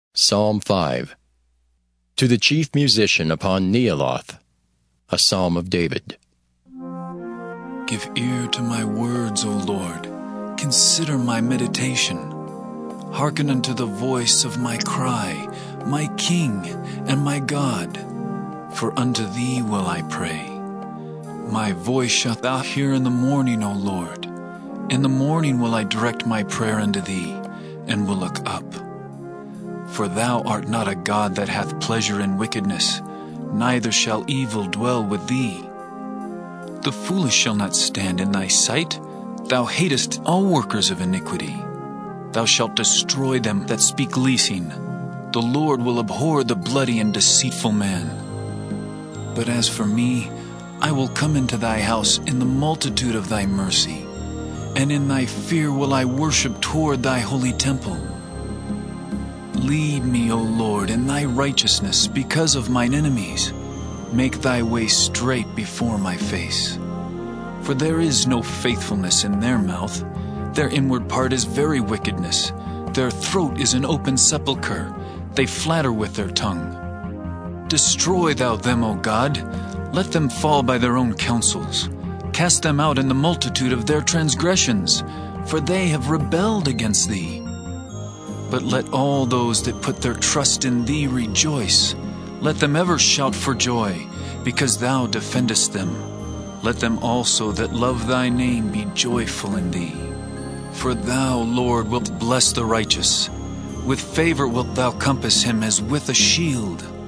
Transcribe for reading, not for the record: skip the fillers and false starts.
Psalm 5. To the chief musician upon Nealoth, a psalm of David. Give ear to my words, O Lord. Consider my meditation. Hearken unto the voice of my cry, my King and my God. For unto thee will I pray. My voice shalt thou hear in the morning, O Lord. In the morning will I direct my prayer unto thee, and will look up. For thou art not a God that hath pleasure in wickedness, neither shall evil dwell with thee. The foolish shall not stand in thy sight. Thou hatest all workers of iniquity. Thou shalt destroy them that speak leasing. The Lord will abhor the bloody and deceitful man. But as for me, I will come into thy house in the multitude of thy mercy, and in thy fear will I worship toward thy holy temple. Lead me, O Lord, in thy righteousness because of mine enemies. Make thy way straight before my face. For there is no faithfulness in their mouth. Their inward part is very wickedness. Their throat is an open sepulchre. They flatter with their tongue. Destroy thou them, O God. Let them fall by their own counsels. Cast them out in the multitude of their transgressions, for they have rebelled against thee. But let all those that put their trust in thee rejoice. Let them ever shout for joy, because thou defendest them. Let them also that love thy name be joyful in thee. For thou, Lord, wilt bless the righteous. With favor wilt thou compass him as with a shield.